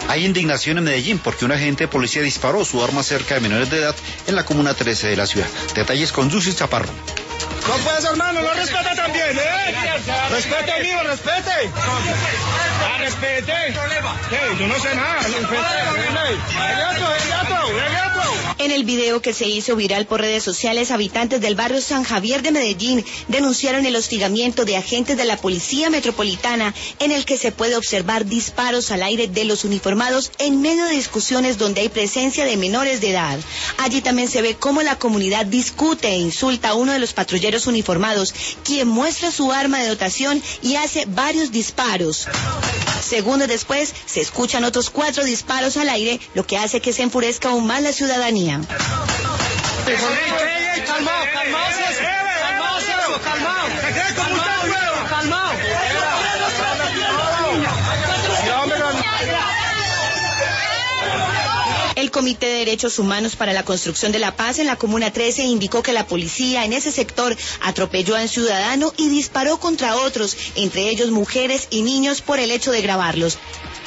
Hay indignación en Medellín porque un agente de policía disparó su arma cerca de menores de edad en la comuna 13 de la ciudad. Detalles con Lucy Chaparro. No puedes, hermano, no respeta también, Respete, amigo, respete. Respete. Yo no sé nada. En el video que se hizo viral por redes sociales, habitantes del barrio San Javier de Medellín denunciaron el hostigamiento de agentes de la Policía Metropolitana, en el que se puede observar disparos al aire de los uniformados en medio de discusiones donde hay presencia de menores de edad. Allí también se ve cómo la comunidad discute e insulta a uno de los patrulleros uniformados, quien muestra su arma de dotación y hace varios disparos. Segundos después, se escuchan otros 4 disparos al aire, lo que hace que se enfurezca aún más la ciudadanía. El Comité de Derechos Humanos para la Construcción de la Paz en la Comuna 13 indicó que la policía en ese sector atropelló a un ciudadano y disparó contra otros, entre ellos mujeres y niños, por el hecho de grabarlos.